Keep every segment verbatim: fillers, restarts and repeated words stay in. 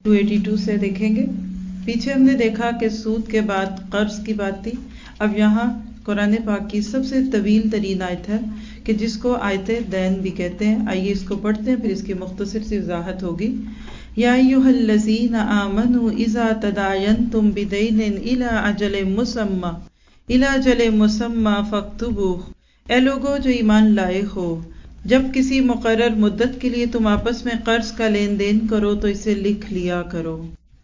دو سو بانوے سے دیکھیں گے. پیچھے ہم نے دیکھا کہ سود کے بعد قرض کی بات تھی. اب یہاں قرآن پاک کی سب سے طویل ترین آیت ہے کہ جس کو آیت دین بھی کہتے ہیں. آئیے اس کو پڑھتے ہیں، پھر اس کی مختصر سی وضاحت ہوگی. یا ایھا الذین آمنوا اذا تداینتم بدین الی اجل مسمی الی اجل مسمی فاکتبوہ. اے لوگو جو ایمان لائے ہو، جب کسی مقرر مدت کے لیے تم آپس میں قرض کا لین دین کرو تو اسے لکھ لیا کرو.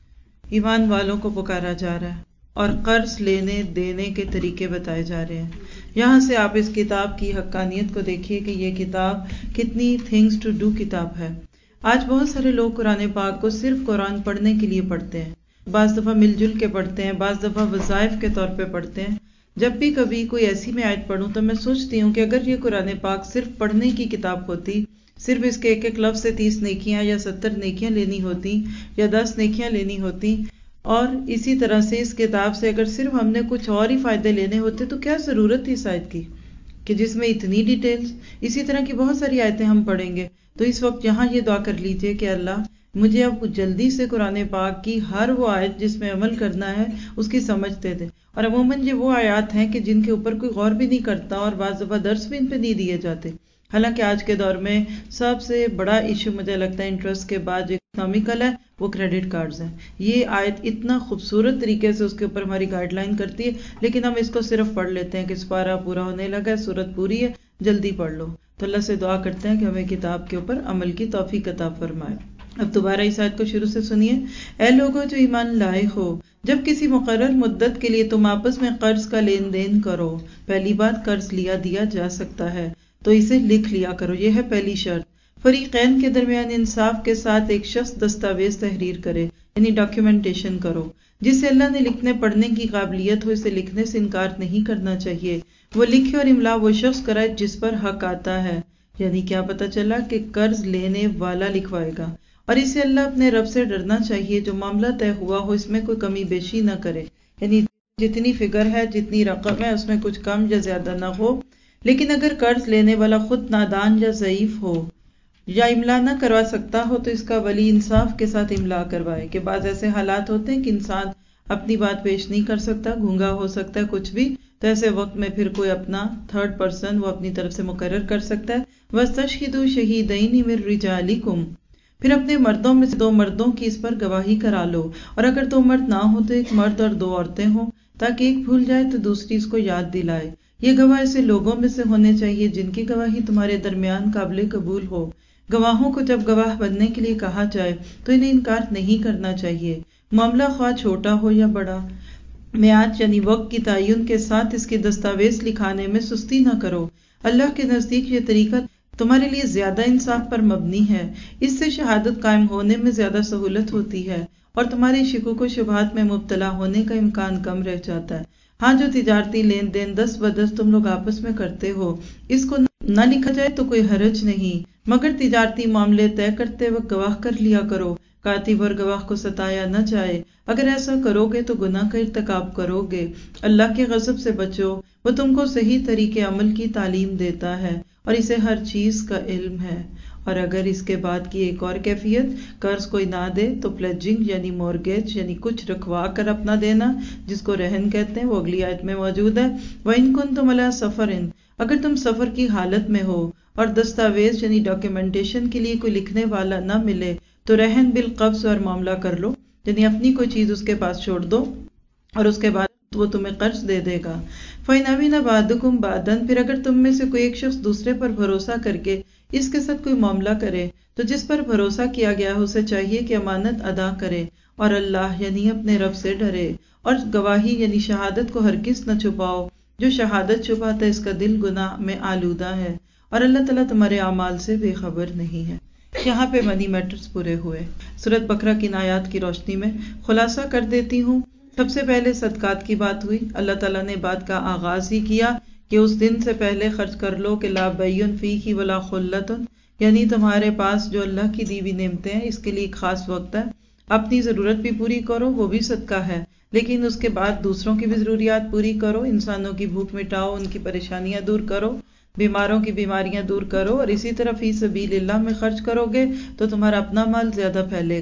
ایمان والوں کو پکارا جا رہا ہے اور قرض لینے دینے کے طریقے بتائے جا رہے ہیں. یہاں سے آپ اس کتاب کی حقانیت کو دیکھیے کہ یہ کتاب کتنی تھنگز ٹو ڈو کتاب ہے. آج بہت سارے لوگ قرآن پاک کو صرف قرآن پڑھنے کے لیے پڑھتے ہیں، بعض دفعہ مل جل کے پڑھتے ہیں، بعض دفعہ وظائف کے طور پہ پڑھتے ہیں. جب بھی کبھی کوئی ایسی میں آیت پڑھوں تو میں سوچتی ہوں کہ اگر یہ قرآن پاک صرف پڑھنے کی کتاب ہوتی، صرف اس کے ایک ایک لفظ سے تیس نیکیاں یا ستر نیکیاں لینی ہوتی یا دس نیکیاں لینی ہوتی، اور اسی طرح سے اس کتاب سے اگر صرف ہم نے کچھ اور ہی فائدے لینے ہوتے تو کیا ضرورت تھی اس آیت کی کہ جس میں اتنی ڈیٹیلز. اسی طرح کی بہت ساری آیتیں ہم پڑھیں گے. تو اس وقت یہاں یہ دعا کر لیجئے کہ اللہ مجھے اب جلدی سے قرآن پاک کی ہر وہ آیت جس میں عمل کرنا ہے اس کی سمجھ دے دے. اور عموماً یہ وہ آیات ہیں کہ جن کے اوپر کوئی غور بھی نہیں کرتا اور بعض دفعہ درس بھی ان پہ نہیں دیے جاتے. حالانکہ آج کے دور میں سب سے بڑا ایشو مجھے لگتا ہے انٹرسٹ کے بعد جو اکنامیکل ہے وہ کریڈٹ کارڈز ہیں. یہ آیت اتنا خوبصورت طریقے سے اس کے اوپر ہماری گائیڈ لائن کرتی ہے، لیکن ہم اس کو صرف پڑھ لیتے ہیں کہ سپارہ پورا ہونے لگا ہے، سورت پوری ہے، جلدی پڑھ لو. تو اللہ سے دعا کرتے ہیں کہ ہمیں کتاب کے اوپر عمل کی توفیق عطا فرمائے. اب دوبارہ اس آیت کو شروع سے سنیے. اے لوگو جو ایمان لائے ہو، جب کسی مقرر مدت کے لیے تم آپس میں قرض کا لین دین کرو. پہلی بات، قرض لیا دیا جا سکتا ہے تو اسے لکھ لیا کرو، یہ ہے پہلی شرط. فریقین کے درمیان انصاف کے ساتھ ایک شخص دستاویز تحریر کرے، یعنی ڈاکیومنٹیشن کرو. جس سے اللہ نے لکھنے پڑھنے کی قابلیت ہو اسے لکھنے سے انکار نہیں کرنا چاہیے. وہ لکھے اور املا وہ شخص کرائے جس پر حق آتا ہے. یعنی کیا پتہ چلا کہ قرض لینے والا لکھوائے گا. اور اسے اللہ اپنے رب سے ڈرنا چاہیے. جو معاملہ طے ہوا ہو اس میں کوئی کمی بیشی نہ کرے، یعنی جتنی فگر ہے، جتنی رقم ہے، اس میں کچھ کم یا زیادہ نہ ہو. لیکن اگر قرض لینے والا خود نادان یا ضعیف ہو یا املا نہ کروا سکتا ہو تو اس کا ولی انصاف کے ساتھ املا کروائے. کہ بعض ایسے حالات ہوتے ہیں کہ انسان اپنی بات پیش نہیں کر سکتا، گونگا ہو سکتا ہے، کچھ بھی، تو ایسے وقت میں پھر کوئی اپنا تھرڈ پرسن وہ اپنی طرف سے مقرر کر سکتا ہے. وَاسْتَشْهِدُوا شَهِيدَيْنِ مِن رِجَالِكُمْ. پھر اپنے مردوں میں سے دو مردوں کی اس پر گواہی کرا لو. اور اگر دو مرد نہ ہو تو ایک مرد اور دو عورتیں ہوں، تاکہ ایک بھول جائے تو دوسری اس کو یاد دلائے. یہ گواہ ایسے لوگوں میں سے ہونے چاہیے جن کی گواہی تمہارے درمیان قابل قبول ہو. گواہوں کو جب گواہ بننے کے لیے کہا جائے تو انہیں انکار نہیں کرنا چاہیے، معاملہ خواہ چھوٹا ہو یا بڑا. میعاد یعنی وقت کی تعین کے ساتھ اس کی دستاویز لکھانے میں سستی نہ کرو. اللہ کے نزدیک یہ طریقہ تمہارے لیے زیادہ انصاف پر مبنی ہے. اس سے شہادت قائم ہونے میں زیادہ سہولت ہوتی ہے اور تمہارے شکوک و شبہات میں مبتلا ہونے کا امکان کم رہ جاتا ہے. ہاں، جو تجارتی لین دین دس بدس تم لوگ آپس میں کرتے ہو اس کو نہ لکھا جائے تو کوئی حرج نہیں، مگر تجارتی معاملے طے کرتے وقت گواہ کر لیا کرو. کاتب اور گواہ کو ستایا نہ جائے. اگر ایسا کرو گے تو گناہ کا ارتکاب کرو گے. اللہ کے غضب سے بچو، وہ تم کو صحیح طریقے عمل کی تعلیم دیتا ہے اور اسے ہر چیز کا علم ہے. اور اگر اس کے بعد کی ایک اور کیفیت، قرض کوئی نہ دے تو پلیجنگ یعنی مورگیج یعنی کچھ رکھوا کر اپنا دینا، جس کو رہن کہتے ہیں، وہ اگلی آیت میں موجود ہے. وَإِن كُنتُمْ عَلَىٰ سَفَرٍ. اگر تم سفر کی حالت میں ہو اور دستاویز یعنی ڈاکیومنٹیشن کے لیے کوئی لکھنے والا نہ ملے تو رہن بالقبض اور معاملہ کر لو، یعنی اپنی کوئی چیز اس کے پاس چھوڑ دو اور اس کے بعد وہ تمہیں قرض دے دے گا. فَإِنْ أَمِنَ بَعْضُكُمْ بَعْضًا. پھر اگر تم میں سے کوئی ایک شخص دوسرے پر بھروسہ کر کے اس کے ساتھ کوئی معاملہ کرے تو جس پر بھروسہ کیا گیا ہے اسے چاہیے کہ امانت ادا کرے اور اللہ یعنی اپنے رب سے ڈرے. اور گواہی یعنی شہادت کو ہرگز نہ چھپاؤ. جو شہادت چھپاتا ہے اس کا دل گناہ میں آلودہ ہے اور اللہ تعالیٰ تمہارے اعمال سے بے خبر نہیں ہے. یہاں پہ منی میٹرز پورے ہوئے. سورۃ بقرہ کی آیات کی روشنی میں خلاصہ کر دیتی ہوں. سب سے پہلے صدقات کی بات ہوئی. اللہ تعالیٰ نے بات کا آغاز ہی کیا کہ اس دن سے پہلے خرچ کر لو کہ لا بیع فیہ ولا خلۃ، یعنی تمہارے پاس جو اللہ کی دی ہوئی نعمتیں ہیں اس کے لیے ایک خاص وقت ہے. اپنی ضرورت بھی پوری کرو، وہ بھی صدقہ ہے، لیکن اس کے بعد دوسروں کی بھی ضروریات پوری کرو. انسانوں کی بھوک مٹاؤ، ان کی پریشانیاں دور کرو، بیماروں کی بیماریاں دور کرو. اور اسی طرح فی سبیل اللہ میں خرچ کرو گے تو تمہارا اپنا مال زیادہ پھیلے گا.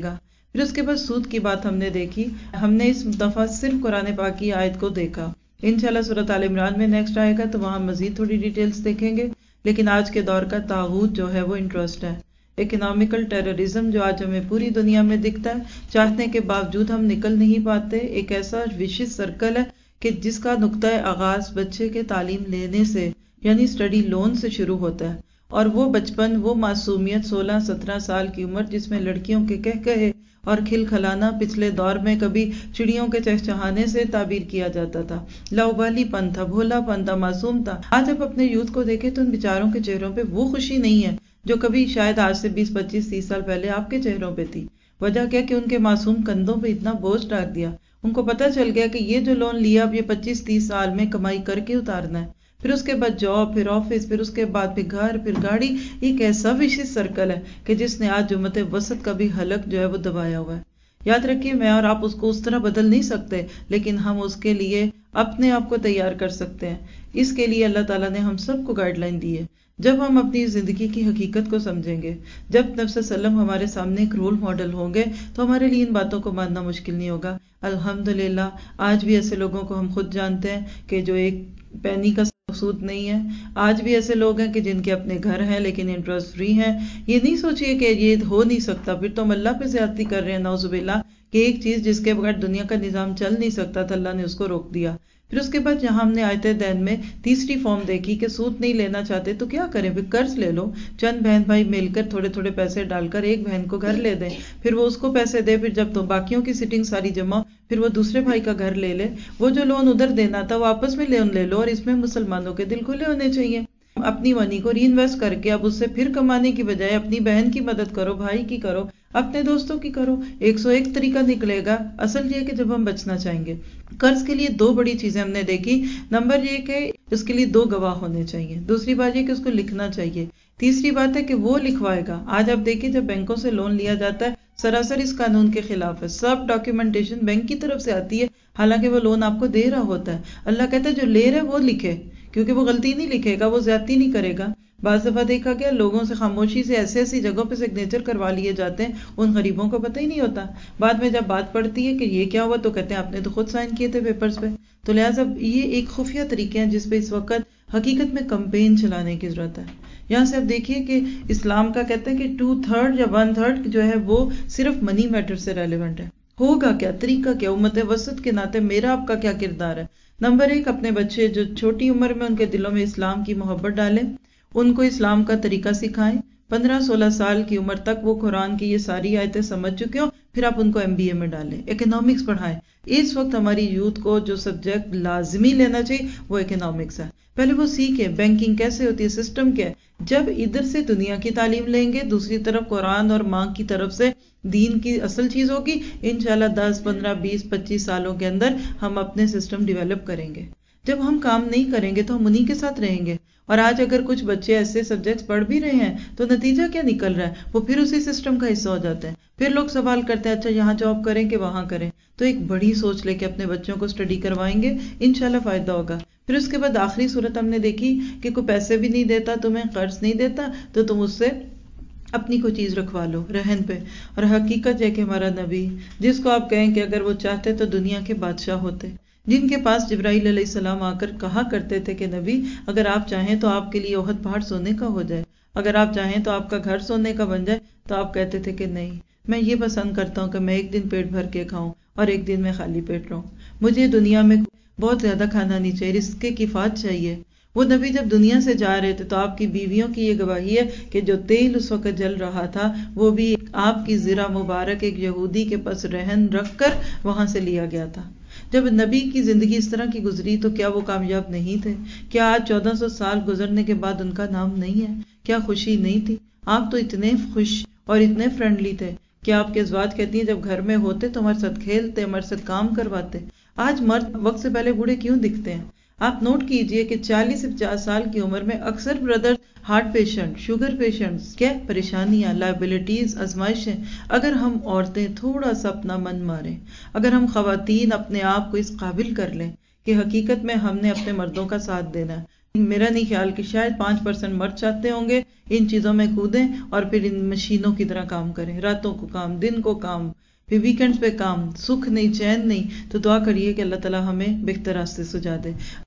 پھر اس کے بعد سود کی بات ہم نے دیکھی. ہم نے اس دفعہ صرف قرآن پاک کی آیت کو دیکھا. انشاءاللہ سورۃ آل عمران میں نیکسٹ آئے گا تو وہاں مزید تھوڑی ڈیٹیلز دیکھیں گے. لیکن آج کے دور کا طاغوت جو ہے وہ انٹرسٹ ہے. اکنامیکل ٹیررزم جو آج ہمیں پوری دنیا میں دکھتا ہے, چاہنے کے باوجود ہم نکل نہیں پاتے. ایک ایسا وشیش سرکل ہے کہ جس کا نقطۂ آغاز بچے کے تعلیم لینے سے یعنی اسٹڈی لون سے شروع ہوتا ہے. اور وہ بچپن, وہ معصومیت سولہ سترہ سال کی عمر جس میں لڑکیوں کے کہہ کہے اور کھل کھلانا پچھلے دور میں کبھی چڑیوں کے چہچہانے سے تعبیر کیا جاتا تھا. لاؤبالی پن تھا, بھولا پن تھا, معصوم تھا. آج آپ اپنے یوتھ کو دیکھیں تو ان بیچاروں کے چہروں پہ وہ خوشی نہیں ہے جو کبھی شاید آج سے بیس پچیس تیس سال پہلے آپ کے چہروں پہ تھی. وجہ کیا کہ ان کے معصوم کندھوں پہ اتنا بوجھ ڈال دیا. ان کو پتہ چل گیا کہ یہ جو لون لیا اب یہ پچیس تیس سال میں کمائی کر کے اتارنا ہے. پھر اس کے بعد جاب, پھر آفس, پھر اس کے بعد پھر گھر, پھر گاڑی. ایک ایسا وشیش سرکل ہے کہ جس نے آج امت وسط کا بھی حلق جو ہے وہ دبایا ہوا ہے. یاد رکھیے میں اور آپ اس کو اس طرح بدل نہیں سکتے, لیکن ہم اس کے لیے اپنے آپ کو تیار کر سکتے ہیں. اس کے لیے اللہ تعالیٰ نے ہم سب کو گائیڈ لائن دی ہے. جب ہم اپنی زندگی کی حقیقت کو سمجھیں گے, جب نبی صلی اللہ علیہ وسلم ہمارے سامنے ایک رول ماڈل ہوں گے, تو ہمارے لیے ان باتوں کو ماننا مشکل نہیں ہوگا. الحمدللہ آج بھی ایسے لوگوں کو ہم خود جانتے ہیں کہ جو ایک پینی کا سود نہیں ہے. آج بھی ایسے لوگ ہیں کہ جن کے اپنے گھر ہیں لیکن انٹرسٹ فری ہیں. یہ نہیں سوچیے کہ یہ ہو نہیں سکتا, پھر تو ہم اللہ پہ زیادتی کر رہے ہیں نعوذ باللہ, کہ ایک چیز جس کے بغیر دنیا کا نظام چل نہیں سکتا تھا اللہ نے اس کو روک دیا. پھر اس کے بعد جہاں ہم نے آیت دین میں تیسری فارم دیکھی کہ سود نہیں لینا چاہتے تو کیا کریں, پھر قرض لے لو. چند بہن بھائی مل کر تھوڑے تھوڑے پیسے ڈال کر ایک بہن کو گھر لے دیں, پھر وہ اس کو پیسے دے, پھر جب تو باقیوں کی سیٹنگ ساری جمع, پھر وہ دوسرے بھائی کا گھر لے لے. وہ جو لون ادھر دینا تھا وہ آپس میں لون لے لو. اور اس میں مسلمانوں کے دل کھلے ہونے چاہیے. اپنی منی کو ری انویسٹ کر کے اب اس سے پھر کمانے کی بجائے اپنی بہن کی مدد کرو, بھائی کی کرو, اپنے دوستوں کی کرو. ایک سو ایک طریقہ نکلے گا. اصل یہ کہ جب ہم بچنا چاہیں گے. قرض کے لیے دو بڑی چیزیں ہم نے دیکھی. نمبر یہ کہ اس کے لیے دو گواہ ہونے چاہیے. دوسری بات یہ کہ اس کو لکھنا چاہیے. تیسری بات ہے کہ وہ لکھوائے گا. آج آپ دیکھیں جب بینکوں سے لون لیا جاتا ہے سراسر اس قانون کے خلاف ہے. سب ڈاکیومنٹیشن بینک کی طرف سے آتی ہے, حالانکہ وہ لون آپ کو دے رہا ہوتا ہے. اللہ کہتا ہے جو لے رہا ہے وہ لکھے, کیونکہ وہ غلطی نہیں لکھے گا, وہ زیادتی نہیں کرے گا. بعض دفعہ دیکھا گیا لوگوں سے خاموشی سے ایسی ایسی جگہوں پہ سگنیچر کروا لیے جاتے ہیں, ان غریبوں کو پتہ ہی نہیں ہوتا. بعد میں جب بات پڑتی ہے کہ یہ کیا ہوا تو کہتے ہیں آپ نے تو خود سائن کیے تھے پیپرز پہ. تو لہٰذا یہ ایک خفیہ طریقے ہیں جس پہ اس وقت حقیقت میں کمپین چلانے کی ضرورت ہے. یہاں سے آپ دیکھیے کہ اسلام کا کہتے ہیں کہ ٹو تھرڈ یا ون تھرڈ جو ہے وہ صرف منی میٹر سے ریلیونٹ ہے. ہوگا کیا, طریقہ کیا, امت وسط کے ناطے میرا آپ کا کیا کردار ہے. نمبر ایک, اپنے بچے جو چھوٹی عمر میں ان کے دلوں میں اسلام کی محبت ڈالیں, ان کو اسلام کا طریقہ سکھائیں. پندرہ سولہ سال کی عمر تک وہ قرآن کی یہ ساری آیتیں سمجھ چکے ہوں, پھر آپ ان کو ایم بی اے میں ڈالیں, اکنامکس پڑھائیں. اس وقت ہماری یوتھ کو جو سبجیکٹ لازمی لینا چاہیے وہ اکنامکس ہے. پہلے وہ سیکھیں بینکنگ کیسے ہوتی ہے, سسٹم کیا ہے. جب ادھر سے دنیا کی تعلیم لیں گے, دوسری طرف قرآن اور ماں کی طرف سے دین کی اصل چیز ہوگی, انشاءاللہ دس پندرہ بیس پچیس سالوں کے اندر ہم اپنے سسٹم ڈیولپ کریں گے. جب ہم کام نہیں کریں گے تو ہم انہی کے ساتھ رہیں گے. اور آج اگر کچھ بچے ایسے سبجیکٹس پڑھ بھی رہے ہیں تو نتیجہ کیا نکل رہا ہے, وہ پھر اسی سسٹم کا حصہ ہو جاتے ہیں. پھر لوگ سوال کرتے ہیں اچھا یہاں جاب کریں کہ وہاں کریں. تو ایک بڑی سوچ لے کے اپنے بچوں کو اسٹڈی کروائیں گے, انشاءاللہ فائدہ ہوگا. پھر اس کے بعد آخری صورت ہم نے دیکھی کہ کوئی پیسے بھی نہیں دیتا, تمہیں قرض نہیں دیتا, تو تم اس سے اپنی کوئی چیز رکھوا لو رہن پہ. اور حقیقت ہے کہ ہمارا نبی, جس کو آپ کہیں کہ اگر وہ چاہتے تو دنیا کے بادشاہ ہوتے, جن کے پاس جبرائیل علیہ السلام آ کر کہا کرتے تھے کہ نبی اگر آپ چاہیں تو آپ کے لیے احد پہاڑ سونے کا ہو جائے, اگر آپ چاہیں تو آپ کا گھر سونے کا بن جائے, تو آپ کہتے تھے کہ نہیں, میں یہ پسند کرتا ہوں کہ میں ایک دن پیٹ بھر کے کھاؤں اور ایک دن میں خالی پیٹ رہوں. مجھے دنیا میں بہت زیادہ کھانا نہیں چاہیے, رزق کی کفایت چاہیے. وہ نبی جب دنیا سے جا رہے تھے تو آپ کی بیویوں کی یہ گواہی ہے کہ جو تیل اس وقت جل رہا تھا وہ بھی آپ کی زرہ مبارک ایک یہودی کے پاس رہن رکھ کر وہاں سے لیا گیا تھا. جب نبی کی زندگی اس طرح کی گزری تو کیا وہ کامیاب نہیں تھے؟ کیا آج چودہ سو سال گزرنے کے بعد ان کا نام نہیں ہے؟ کیا خوشی نہیں تھی؟ آپ تو اتنے خوش اور اتنے فرینڈلی تھے کہ آپ کے ازواج کہتی ہیں جب گھر میں ہوتے تو ہمارے ساتھ کھیلتے, ہمارے ساتھ کام کرواتے. آج مرد وقت سے پہلے بوڑھے کیوں دکھتے ہیں؟ آپ نوٹ کیجئے کہ چالیس سے پچاس سال کی عمر میں اکثر brother heart patient, sugar patients, کیا پریشانیاں, لائبلٹیز, آزمائشیں. اگر ہم عورتیں تھوڑا سا اپنا من ماریں, اگر ہم خواتین اپنے آپ کو اس قابل کر لیں کہ حقیقت میں ہم نے اپنے مردوں کا ساتھ دینا ہے. میرا نہیں خیال کہ شاید پانچ پرسنٹ مرد چاہتے ہوں گے ان چیزوں میں کودیں اور پھر ان مشینوں کی طرح کام کریں, راتوں کو کام, دن کو کام. پھر ویکنڈ پہ کام، سکھ نہیں، چین نہیں، تو دعا کریے کہ اللہ تعالیٰ ہمیں بہتر راستے سجا دے.